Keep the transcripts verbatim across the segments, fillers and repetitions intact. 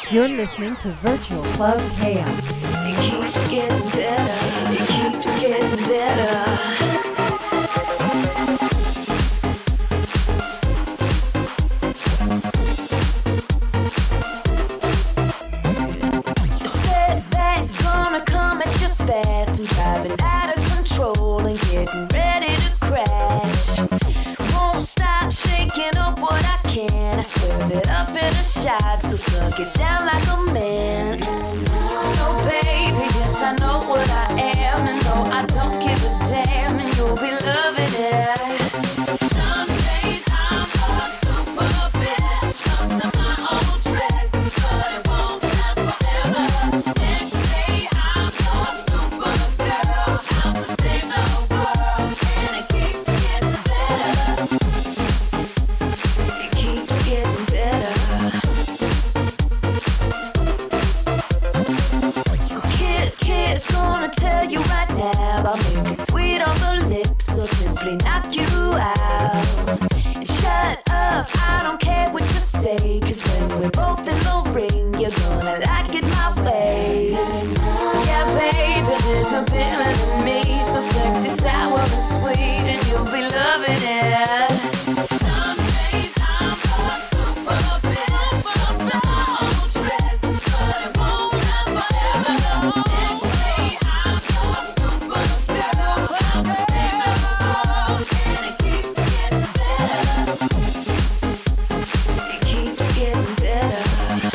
You're listening to Virtual Club Chaos. It keeps getting better. It keeps getting better. Fast, I'm driving out of control and getting ready to crash. Won't stop shaking up what I can. I serve it up in a shot, so suck it down like a man. So baby, yes I know what I am, and no I don't give a damn, and you'll be loving it. Some days I'm a super bitch, come to my own tricks, but it won't last forever. Next day I'm a super girl, out to save the world, and it keeps getting better. It keeps getting better. Kiss, kiss, gonna tell you right now, I'll make it sweet on the lips, so simply knock you out. And shut up, I don't care what you say, cause when we're both in the ring, you're gonna like it my way. Yeah, baby, there's a feeling in me, so sexy, sour, and sweet, and you'll be loving it. Some days I'm a super bitch, come to my own tricks, but it won't last forever. Next day I'm a super girl, out to save the world, and it keeps getting better. It keeps getting better.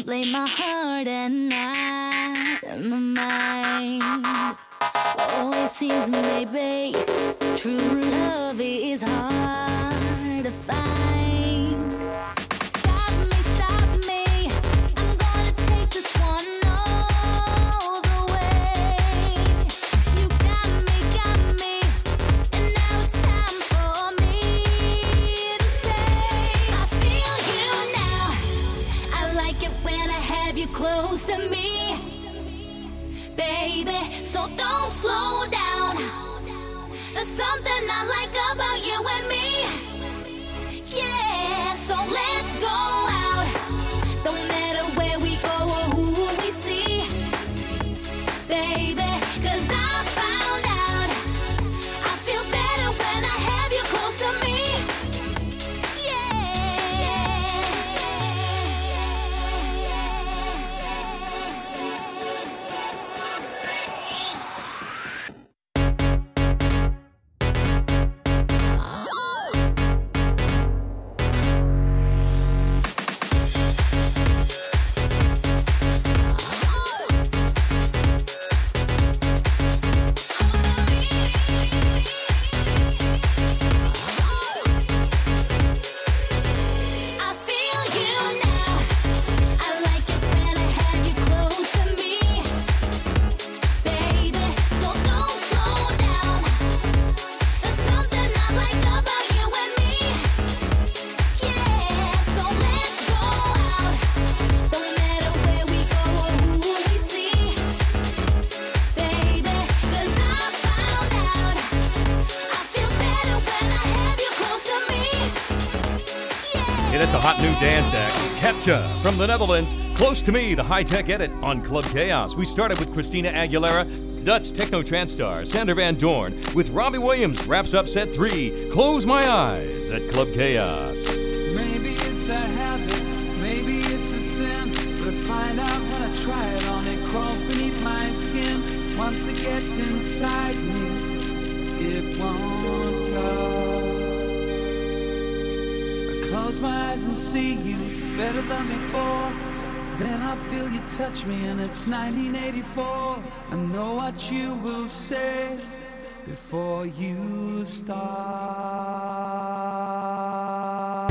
contemplate my heart at night, and my mind always seems maybe true love is hard to find. Stop me, stop me, I'm gonna take this one all the way. You got me, got me, and now it's time for me to say I feel you now. I like it when I have you close to me, baby, so don't slow down. There's something I like about you and me. Yeah, so let's go out. Don't matter where we go or who we see, baby, 'cause I found out I feel better when I have you close to me. It's a hot new dance act, Capture from the Netherlands. Close to Me, the high-tech edit on Club Chaos. We started with Christina Aguilera. Dutch techno-trance star Sander Van Doorn with Robbie Williams wraps up set three, Close My Eyes, at Club Chaos. Maybe it's a habit, maybe it's a sin, but I find out when I try it on, it crawls beneath my skin. Once it gets inside me, it won't go. Close my eyes and see you better than before. Then I feel you touch me and it's nineteen eighty-four. I know what you will say before you start.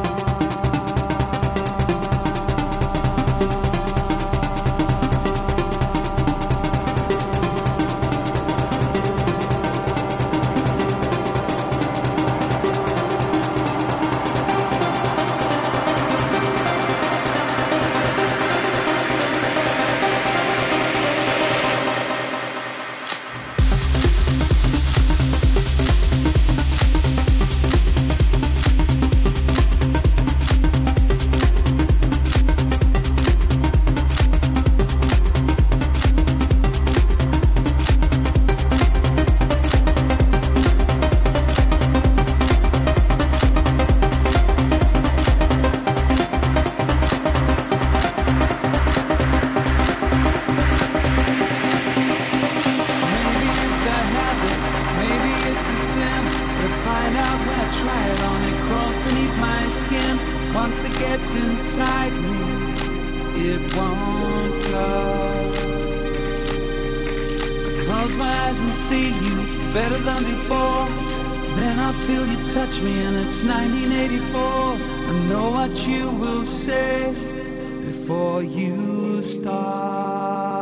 Once it gets inside me, it won't go. I close my eyes and see you better than before. Then I feel you touch me and it's nineteen eighty-four. I know what you will say before you start.